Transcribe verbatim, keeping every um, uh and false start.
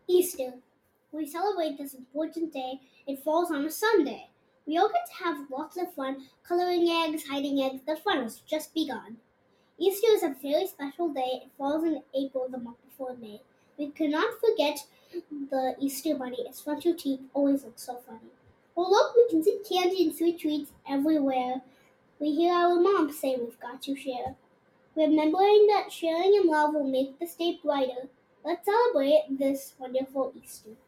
Easter. We celebrate this important day. It falls on a Sunday. We all get to have lots of fun coloring eggs, hiding eggs. The fun has just begun. Easter is a very special day. It falls in April, the month before May. We cannot forget the Easter bunny. Its front two teeth always look so funny. Well, look, we can see candy and sweet treats everywhere. We hear our mom say we've got to share. Remembering that sharing and love will make this day brighter, let's celebrate this wonderful Easter.